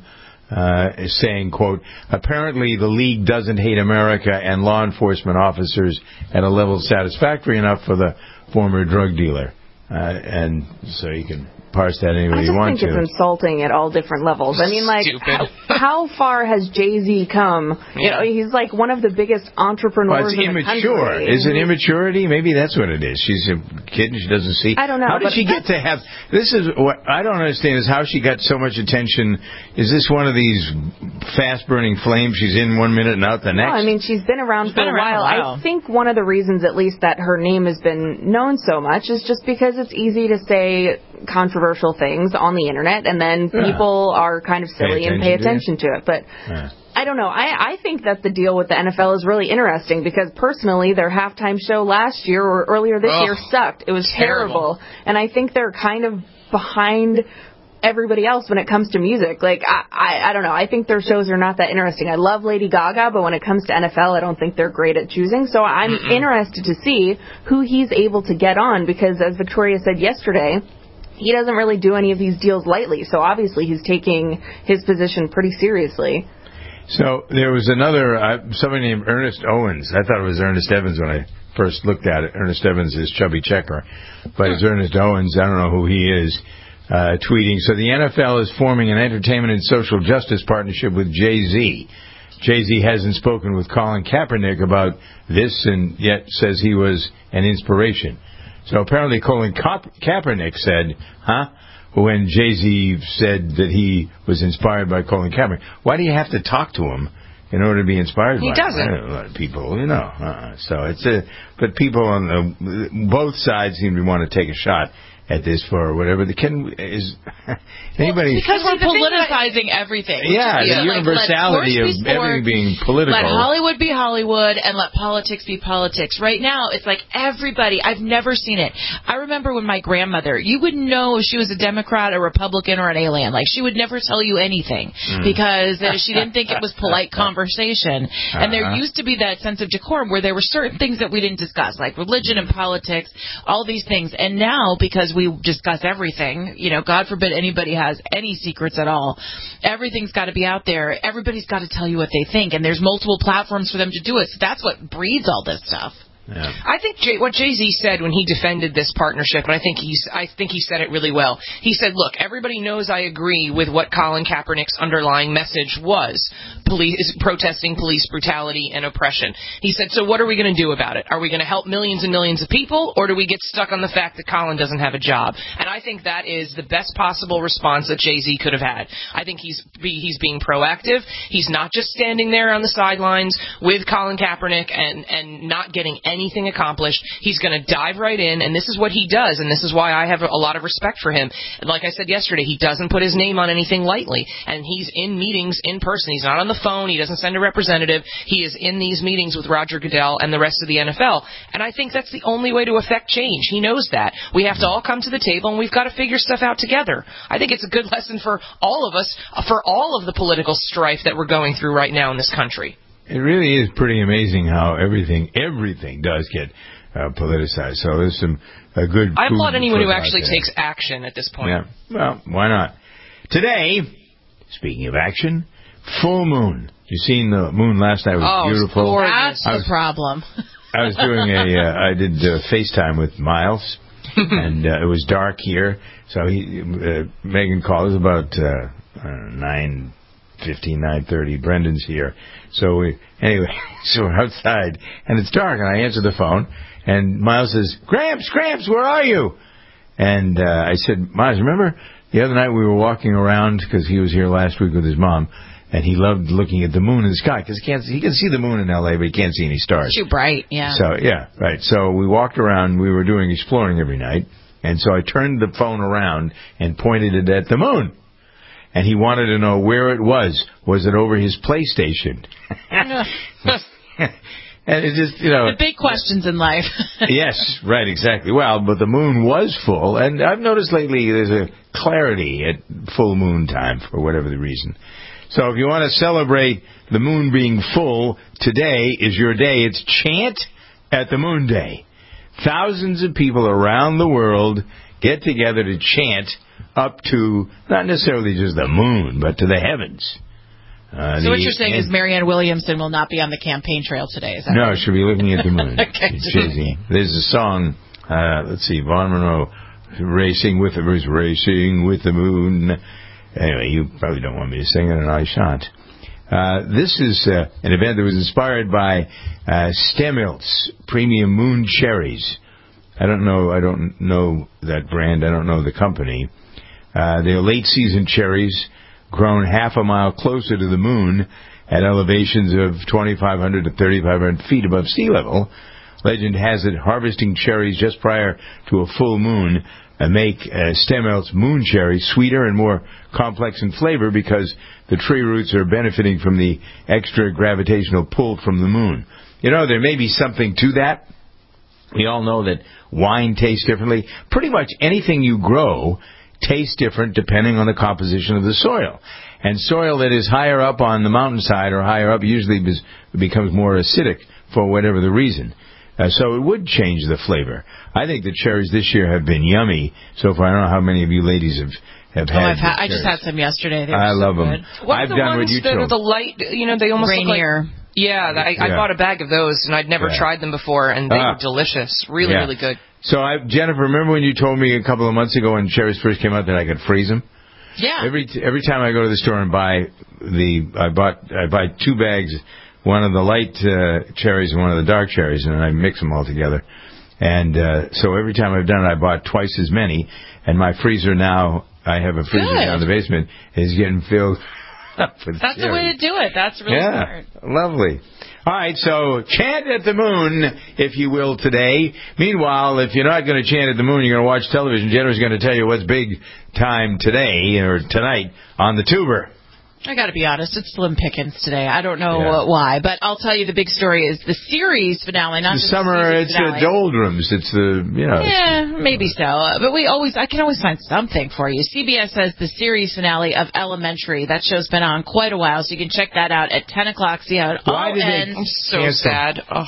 uh, saying, quote, apparently the league doesn't hate America and law enforcement officers at a level satisfactory enough for the former drug dealer. Uh, and so you can parse that any way you want to. I just think it's insulting at all different levels. I mean, like, how, how far has Jay-Z come? You Yeah. know, he's like one of the biggest entrepreneurs Well, it's in the immature. country. Is it immaturity? Maybe that's what it is. She's a kid and she doesn't see. I don't know, How did but she get to have... This is what I don't understand is how she got so much attention. Is this one of these fast-burning flames? She's in one minute and out the next? No, I mean, she's been around She's for been a around while. a while. I think one of the reasons, at least, that her name has been known so much is just because it's easy to say controversial things on the internet, and then Yeah. people are kind of silly Pay and pay attention attention to it. But Yeah. I don't know. I, I think that the deal with the N F L is really interesting because personally, their halftime show last year or earlier this Ugh, year sucked. It was terrible. terrible. And I think they're kind of behind everybody else when it comes to music. Like, I, I, I don't know. I think their shows are not that interesting. I love Lady Gaga, but when it comes to N F L, I don't think they're great at choosing. So I'm Mm-mm. interested to see who he's able to get on because, as Victoria said yesterday, he doesn't really do any of these deals lightly. So obviously he's taking his position pretty seriously. So there was another, uh, somebody named Ernest Owens. I thought it was Ernest Evans when I first looked at it. Ernest Evans is Chubby Checker. But it's Ernest Owens. I don't know who he is. Uh, tweeting, so the N F L is forming an entertainment and social justice partnership with Jay-Z. Jay-Z hasn't spoken with Colin Kaepernick about this and yet says he was an inspiration. So apparently Colin Ka- Kaepernick said, huh? When Jay-Z said that he was inspired by Colin Kaepernick. Why do you have to talk to him in order to be inspired He by doesn't. him? A lot of people, you know. Uh, so it's a, but people on the, both sides seem to want to take a shot at this for whatever the can is anybody because we're politicizing everything. Yeah, the like, universality let of sports be sport, everything being political. Let Hollywood be Hollywood and let politics be politics. Right now, it's like everybody. I've never seen it. I remember when my grandmother, you would know if she was a Democrat, a Republican, or an alien. Like she would never tell you anything Mm. because uh, she didn't think it was polite conversation. Uh-huh. And there used to be that sense of decorum where there were certain things that we didn't discuss, like religion and politics, all these things. And now, because we discuss everything, you know, God forbid anybody has any secrets at all, everything's got to be out there. Everybody's got to tell you what they think, and there's multiple platforms for them to do it. So that's what breeds all this stuff. Yeah. I think Jay, what Jay-Z said when he defended this partnership, and I think he's, I think he said it really well. He said, "Look, everybody knows I agree with what Colin Kaepernick's underlying message was: police protesting police brutality and oppression." He said, "So what are we going to do about it? Are we going to help millions and millions of people, or do we get stuck on the fact that Colin doesn't have a job?" And I think that is the best possible response that Jay-Z could have had. I think he's he's being proactive. He's not just standing there on the sidelines with Colin Kaepernick and and not getting any. anything accomplished. He's going to dive right in, and this is what he does, and this is why I have a lot of respect for him. And like I said yesterday, he doesn't put his name on anything lightly, and he's in meetings in person. He's not on the phone. He doesn't send a representative. He is in these meetings with Roger Goodell and the rest of the N F L, and I think that's the only way to affect change. He knows that. We have to all come to the table, and we've got to figure stuff out together. I think it's a good lesson for all of us, for all of the political strife that we're going through right now in this country. It really is pretty amazing how everything, everything does get uh, politicized. So there's some a good. I applaud anyone who out actually there. takes action at this point. Yeah. Well, why not? Today, speaking of action, full moon. You seen the moon last night? It was oh, beautiful. That's I was, the problem. I was doing a. Uh, I did uh, FaceTime with Miles, and uh, it was dark here. So he, uh, Megan called. It was about uh, I don't know, nine. fifteen, nine thirty, Brendan's here. So we, anyway, so we're outside, and it's dark, and I answer the phone, and Miles says, Gramps, Gramps, where are you? And uh, I said, Miles, remember the other night we were walking around, because he was here last week with his mom, and he loved looking at the moon in the sky, because he can't, he can see the moon in L A, but he can't see any stars. Too bright, yeah. So, yeah, right. So we walked around, we were doing exploring every night, and so I turned the phone around and pointed it at the moon. And he wanted to know where it was. Was it over his PlayStation? And it's just, you know. The big questions in life. Yes, right, exactly. Well, but the moon was full. And I've noticed lately there's a clarity at full moon time for whatever the reason. So if you want to celebrate the moon being full, today is your day. It's Chant at the Moon Day. Thousands of people around the world get together to chant up to not necessarily just the moon, but to the heavens. Uh, so the, what you're saying and, is Marianne Williamson will not be on the campaign trail today, is that No, right? she'll be looking at the moon. Okay. It's chasing. There's a song, uh, let's see, Vaughn Monroe, Racing with the Moon, Racing with the Moon. Anyway, you probably don't want me to sing it, and I shan't. Uh, this is uh, an event that was inspired by uh, Stemilt's Premium Moon Cherries. I don't know. I don't know that brand. I don't know the company. Uh, they're late-season cherries grown half a mile closer to the moon at elevations of twenty-five hundred to thirty-five hundred feet above sea level. Legend has it harvesting cherries just prior to a full moon uh, make uh, Stemilt's moon cherry sweeter and more complex in flavor because the tree roots are benefiting from the extra gravitational pull from the moon. You know, there may be something to that. We all know that wine tastes differently. Pretty much anything you grow tastes different depending on the composition of the soil. And soil that is higher up on the mountainside or higher up usually becomes more acidic for whatever the reason. Uh, so it would change the flavor. I think the cherries this year have been yummy so far. I don't know how many of you ladies have have Oh, had. I've had, I cherries. just had some yesterday. They were I so love good. them. What I've are the done ones what you that told. are the light, you know, they almost Rainier. look like... Yeah, I, I Yeah. bought a bag of those, and I'd never Yeah. tried them before, and they Ah. were delicious. Really, Yeah. really good. So, I, Jennifer, remember when you told me a couple of months ago when cherries first came out that I could freeze them? Yeah. Every every time I go to the store and buy the, I bought I buy two bags, one of the light uh, cherries and one of the dark cherries, and I mix them all together. And uh, so every time I've done it, I bought twice as many. And my freezer now, I have a freezer Good. down in the basement, is getting filled up with That's the cherries. way to do it. That's really Yeah, smart. lovely. All right, so chant at the moon, if you will, today. Meanwhile, if you're not going to chant at the moon, you're going to watch television. Jennifer's going to tell you what's big time today or tonight on the tuber. I got to be honest, it's slim pickings today. I don't know Yeah. uh, why, but I'll tell you the big story is the series finale, not The just summer, the it's season the finale. doldrums. It's the, you know. Yeah, maybe so. Uh, But we always, I can always find something for you. C B S has the series finale of Elementary. That show's been on quite a while, so you can check that out at ten o'clock. See how it Why all did they ends. I'm so cancel? sad. Oh.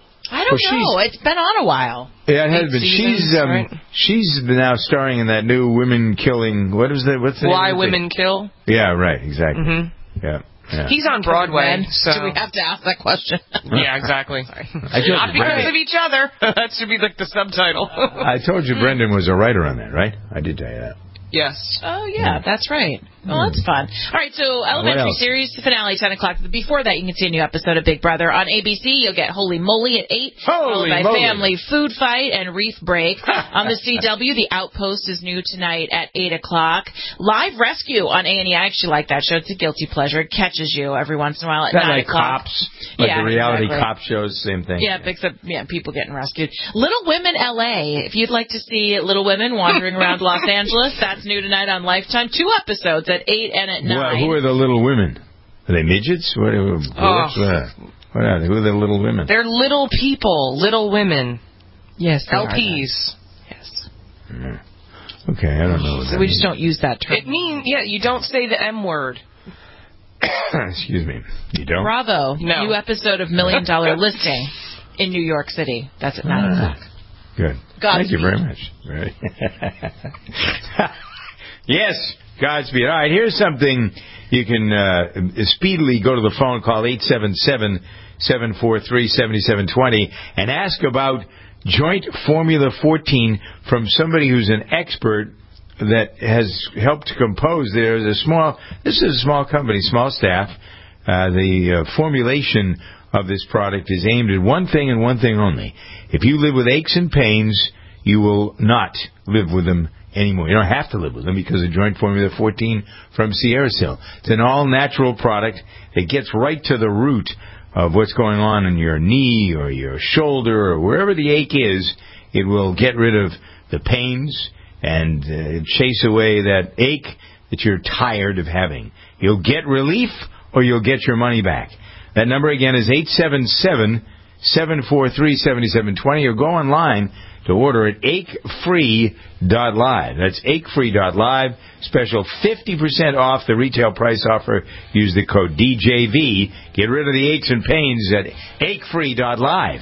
I don't Well, know. It's been on a while. Yeah, it has Eight been. seasons, She's um, right? she's now starring in that new women killing. What is that? What's the Why name of the Women Kill? thing? Yeah, right. Exactly. hmm Yeah. yeah. He's on Broadway, Men. so... Do we have to ask that question? Yeah, exactly. I told Not you, because Brendan, of each other. That should be like the subtitle. I told you Brendan was a writer on that, right? I did tell you that. Yes. Oh, yeah, that's right. Well, that's fun. All right, so Elementary else? Series finale, ten o'clock. Before that, you can see a new episode of Big Brother. On A B C, you'll get Holy Moly at eight, Holy followed by moly. Family Food Fight and Reef Break. On the C W, The Outpost is new tonight at eight o'clock. Live Rescue on A and E. I actually like that show. It's a guilty pleasure. It catches you every once in a while at Is that nine like o'clock. cops? Like Yeah, the reality exactly. cop shows, same thing. Yeah, except yeah, people getting rescued. Little Women L A. If you'd like to see Little Women wandering around Los Angeles, that's new tonight on Lifetime. Two episodes at eight and at nine. Well, who are the little women? Are they midgets? What, are- Oh. what, what, what are they? Who are the little women? They're little people, little women. Yes, they L are Ps. Yes. Mm. Okay, I don't know. What So that we means. just don't use that term. It means, yeah, you don't say the M word. Excuse me. You don't? Bravo. No. New episode of Million Dollar Listing in New York City. That's at nine Ah, o'clock. good. Thank you very much. Very. Yes, Godspeed. All right, here's something you can uh, speedily go to the phone, call eight seven seven, seven four three, seven seven two zero and ask about Joint Formula fourteen from somebody who's an expert that has helped compose. There's a small, this is a small company, small staff. Uh, the uh, formulation of this product is aimed at one thing and one thing only. If you live with aches and pains, you will not live with them anymore. You don't have to live with them because of Joint Formula fourteen from Sierra Sil. It's an all-natural product that gets right to the root of what's going on in your knee or your shoulder or wherever the ache is. It will get rid of the pains and uh, chase away that ache that you're tired of having. You'll get relief or you'll get your money back. That number again is eight seven seven, seven four three, seven seven two zero or go online to order at ache free dot live. That's ache free dot live. Special fifty percent off the retail price offer. Use the code D J V. Get rid of the aches and pains at ache free dot live.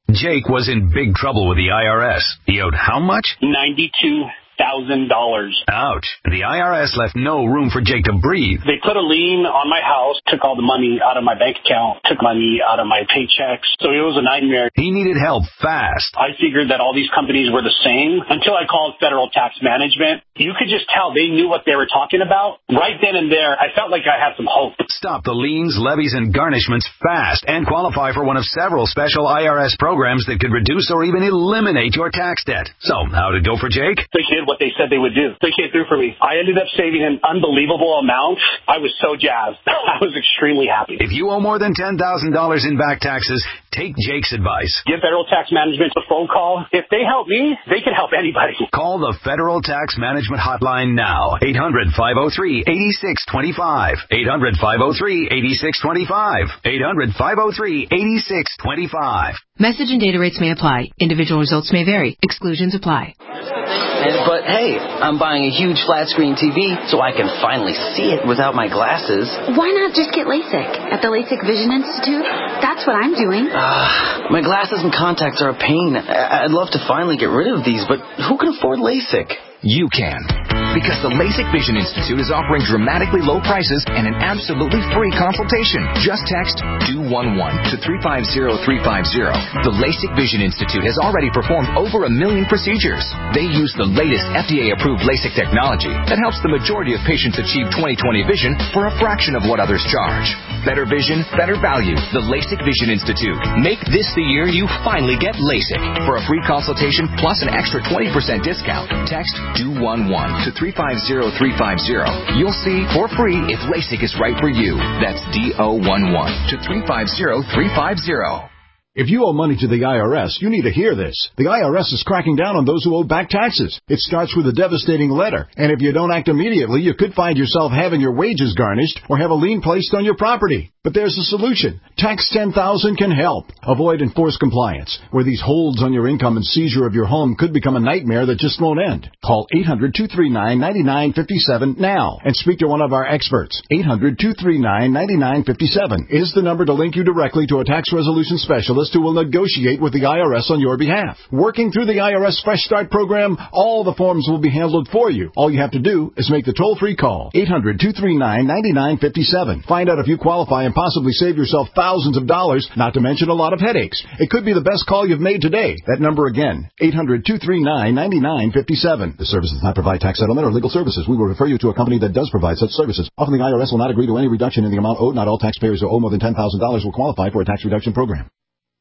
Jake was in big trouble with the I R S. He owed how much? ninety-two thousand dollars. Ouch. The I R S left no room for Jake to breathe. They put a lien on my house, took all the money out of my bank account, took money out of my paychecks. So it was a nightmare. He needed help fast. I figured that all these companies were the same until I called Federal Tax Management. You could just tell they knew what they were talking about. Right then and there, I felt like I had some hope. Stop the liens, levies, and garnishments fast and qualify for one of several special I R S programs that could reduce or even eliminate your tax debt. So, how'd it go for Jake? They did what they said they would do. They came through for me. I ended up saving an unbelievable amount. I was so jazzed. I was extremely happy. If you owe more than ten thousand dollars in back taxes, take Jake's advice. Give Federal Tax Management a phone call. If they help me, they can help anybody. Call the Federal Tax Management Hotline now. eight hundred, five oh three, eight six two five. eight hundred, five oh three, eight six two five. eight hundred, five oh three, eight six two five. Message and data rates may apply. Individual results may vary. Exclusions apply. But hey, I'm buying a huge flat screen T V so I can finally see it without my glasses. Why not just get LASIK at the LASIK Vision Institute? That's what I'm doing. Uh, my glasses and contacts are a pain. I'd love to finally get rid of these, but who can afford LASIK? You can. Because the LASIK Vision Institute is offering dramatically low prices and an absolutely free consultation. Just text D O one one to three five zero three five zero. The LASIK Vision Institute has already performed over a million procedures. They use the latest F D A-approved LASIK technology that helps the majority of patients achieve twenty twenty vision for a fraction of what others charge. Better vision, better value. The LASIK Vision Institute. Make this the year you finally get LASIK. For a free consultation plus an extra twenty percent discount, text D O one one to three five zero three five zero. You'll see for free if LASIK is right for you. That's D O one one to three five zero three five zero. If you owe money to the I R S, you need to hear this. The I R S is cracking down on those who owe back taxes. It starts with a devastating letter, and if you don't act immediately, you could find yourself having your wages garnished or have a lien placed on your property. But there's a solution. Tax ten thousand can help. Avoid enforced compliance, where these holds on your income and seizure of your home could become a nightmare that just won't end. Call eight hundred, two three nine, nine nine five seven now and speak to one of our experts. eight hundred, two three nine, nine nine five seven is the number to link you directly to a tax resolution specialist who will negotiate with the I R S on your behalf. Working through the I R S Fresh Start program, all the forms will be handled for you. All you have to do is make the toll-free call. eight hundred, two three nine, nine nine five seven. Find out if you qualify and possibly save yourself thousands of dollars, not to mention a lot of headaches. It could be the best call you've made today. That number again, eight hundred, two three nine, nine nine five seven. The service does not provide tax settlement or legal services. We will refer you to a company that does provide such services. Often the I R S will not agree to any reduction in the amount owed. Not all taxpayers who owe more than ten thousand dollars will qualify for a tax reduction program.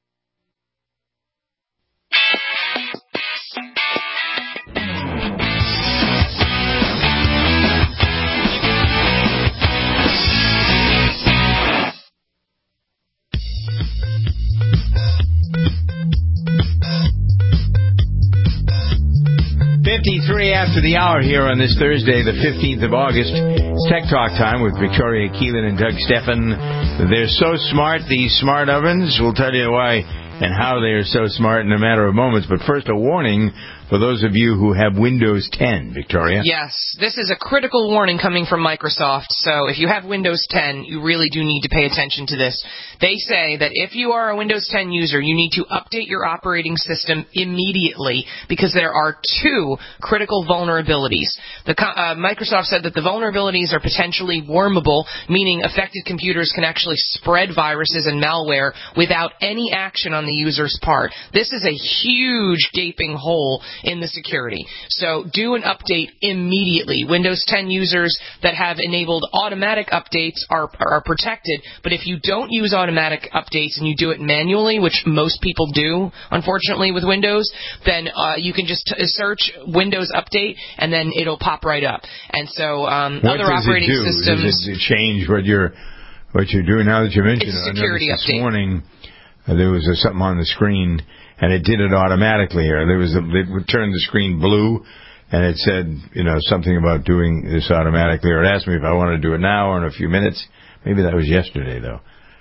fifty-three after the hour here on this Thursday, the fifteenth of August. It's Tech Talk time with Victoria Keelan and Doug Steffen. They're so smart, these smart ovens. We'll tell you why and how they are so smart in a matter of moments. But first, a warning for those of you who have Windows ten, Victoria. Yes, this is a critical warning coming from Microsoft. So if you have Windows ten, you really do need to pay attention to this. They say that if you are a Windows ten user, you need to update your operating system immediately because there are two critical vulnerabilities. The, uh, Microsoft said that the vulnerabilities are potentially wormable, meaning affected computers can actually spread viruses and malware without any action on the user's part. This is a huge gaping hole in the security. So do an update immediately. Windows ten users that have enabled automatic updates are, are protected, but if you don't use automatic updates and you do it manually, which most people do, unfortunately, with Windows, then uh, you can just t- search Windows Update and then it'll pop right up. And so um, what other does operating it do? systems... Does it change what you're, what you're doing now that you mentioned it's it? a security I noticed update. This morning, uh, there was uh, something on the screen, and it did it automatically here. There was a, it would turn the screen blue, and it said, you know, something about doing this automatically, or it asked me if I wanted to do it now or in a few minutes. Maybe that was yesterday, though.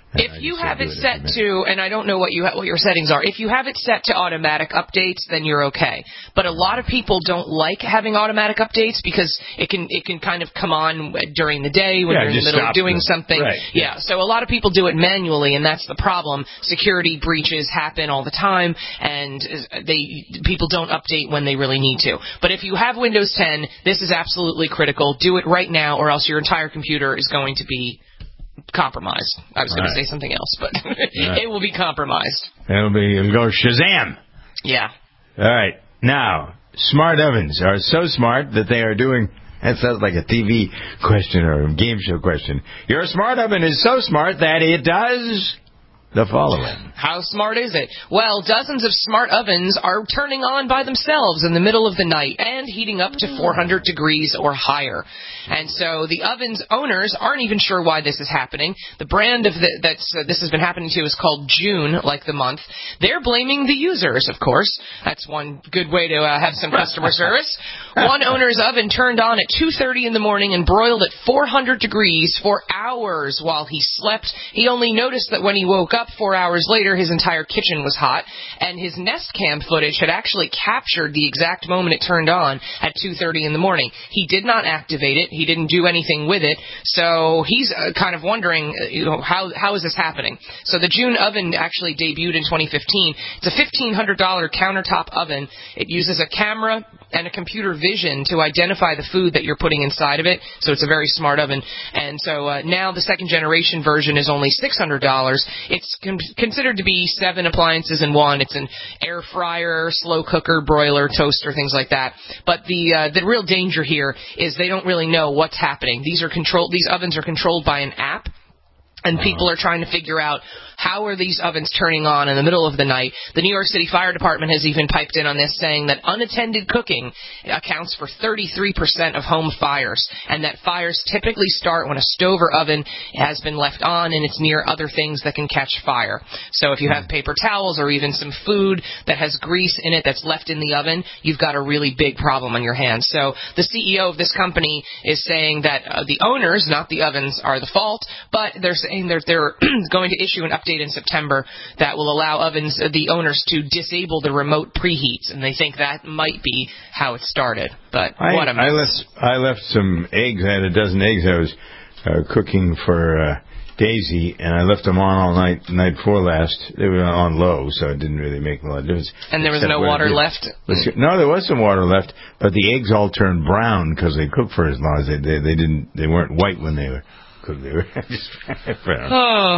If you have it set to, and I don't know what you ha- what your settings are, if you have it set to automatic updates, then you're okay. But a lot of people don't like having automatic updates because it can it can kind of come on during the day when yeah, you're in the middle of doing them. something. Right. Yeah, so a lot of people do it manually, and that's the problem. Security breaches happen all the time, and they people don't update when they really need to. But if you have Windows ten, this is absolutely critical. Do it right now, or else your entire computer is going to be compromised. I was going right. to say something else, but right. it will be compromised. It'll be, it'll go Shazam. Yeah. All right. Now, smart ovens are so smart that they are doing, that sounds like a T V question or a game show question. Your smart oven is so smart that it does the following. How smart is it? Well, dozens of smart ovens are turning on by themselves in the middle of the night and heating up to four hundred degrees or higher. And so the oven's owners aren't even sure why this is happening. The brand of the, that's uh, this has been happening to is called June, like the month. They're blaming the users, of course. That's one good way to uh, have some customer service. One owner's oven turned on at two thirty in the morning and broiled at four hundred degrees for hours while he slept. He only noticed that when he woke up four hours later, his entire kitchen was hot, and his Nest Cam footage had actually captured the exact moment it turned on at two thirty in the morning. He did not activate it. He didn't do anything with it, so he's uh, kind of wondering, uh, you know, how how is this happening? So the June oven actually debuted in twenty fifteen. It's a fifteen hundred dollars countertop oven. It uses a camera and a computer vision to identify the food that you're putting inside of it, so it's a very smart oven. And so uh, now the second generation version is only six hundred dollars. It's con- considered to be seven appliances in one. It's an air fryer, slow cooker, broiler, toaster, things like that. But the uh, the real danger here is they don't really know what's happening. These are controlled. These ovens are controlled by an app, and people are trying to figure out how are these ovens turning on in the middle of the night. The New York City Fire Department has even piped in on this, saying that unattended cooking accounts for thirty-three percent of home fires, and that fires typically start when a stove or oven has been left on and it's near other things that can catch fire. So if you have paper towels or even some food that has grease in it that's left in the oven, you've got a really big problem on your hands. So the C E O of this company is saying that uh, the owners, not the ovens, are the fault, but they're saying that they're going to issue an update in September that will allow ovens, uh, the owners, to disable the remote preheats, and they think that might be how it started. But I, what a mess. I left, I left some eggs. I had a dozen eggs I was uh, cooking for uh, Daisy, and I left them on all night, night before last. They were on low, so it didn't really make a lot of difference. And there was no water left? No, there was some water left, but the eggs all turned brown because they cooked for as long as they did. They didn't. They weren't white when they were. They were just, oh.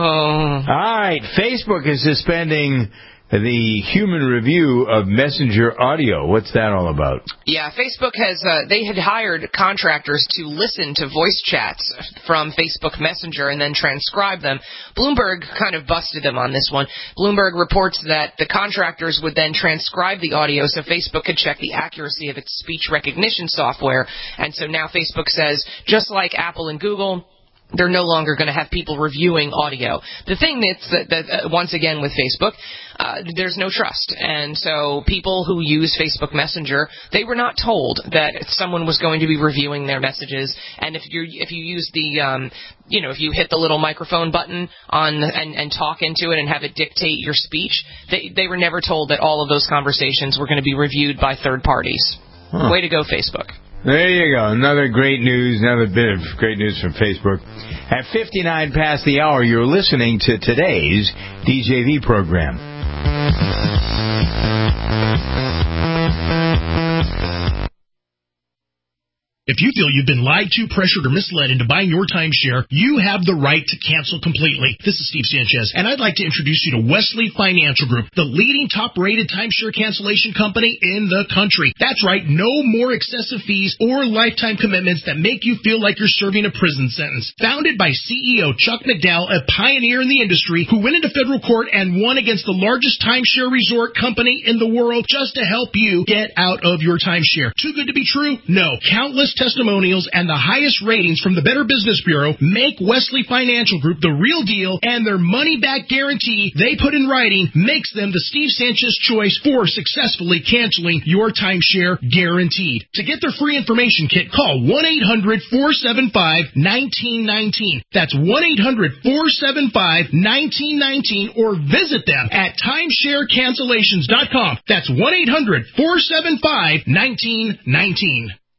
All right. Facebook is suspending the human review of Messenger audio. What's that all about? Yeah, Facebook has, uh, they had hired contractors to listen to voice chats from Facebook Messenger and then transcribe them. Bloomberg kind of busted them on this one. Bloomberg reports that the contractors would then transcribe the audio so Facebook could check the accuracy of its speech recognition software. And so now Facebook says, just like Apple and Google, they're no longer going to have people reviewing audio. The thing that's that, that uh, once again with Facebook, uh, there's no trust, and so people who use Facebook Messenger, they were not told that someone was going to be reviewing their messages. And if you if you use the um, you know if you hit the little microphone button on and, and talk into it and have it dictate your speech, they they were never told that all of those conversations were going to be reviewed by third parties. Huh. Way to go, Facebook. There you go. Another great news, another bit of great news from Facebook. At fifty-nine past the hour, you're listening to today's D J V program. If you feel you've been lied to, pressured, or misled into buying your timeshare, you have the right to cancel completely. This is Steve Sanchez, and I'd like to introduce you to Wesley Financial Group, the leading top-rated timeshare cancellation company in the country. That's right, no more excessive fees or lifetime commitments that make you feel like you're serving a prison sentence. Founded by C E O Chuck McDowell, a pioneer in the industry who went into federal court and won against the largest timeshare resort company in the world just to help you get out of your timeshare. Too good to be true? No. Countless testimonials, and the highest ratings from the Better Business Bureau make Wesley Financial Group the real deal, and their money-back guarantee they put in writing makes them the Steve Sanchez choice for successfully canceling your timeshare guaranteed. To get their free information kit, call one eight hundred four seven five one nine one nine. That's one eight hundred four seven five one nine one nine, or visit them at timeshare cancellations dot com. That's one eight hundred four seven five one nine one nine.